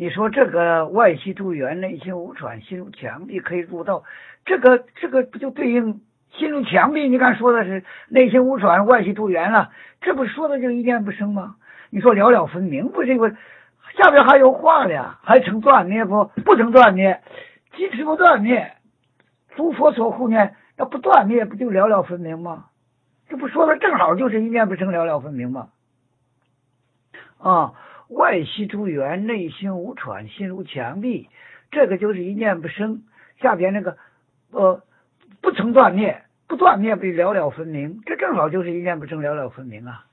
你说这个外系诸缘，内心无喘，心如墙壁，可以入道，这个不就对应心如墙壁？你刚说的是内心无喘，外系诸缘了，这不说的就一念不生吗？你说了了分明，不这个下边还有话了，还成断灭不成断灭，即使不断灭，诸佛所护念，那不断灭不就了了分明吗？这不说的正好就是一念不生，了了分明吗？啊，外系诸缘，内心无喘，心如墙壁，这个就是一念不生。下边那个不曾断灭，不断灭不了了分明，这正好就是一念不生，了了分明啊。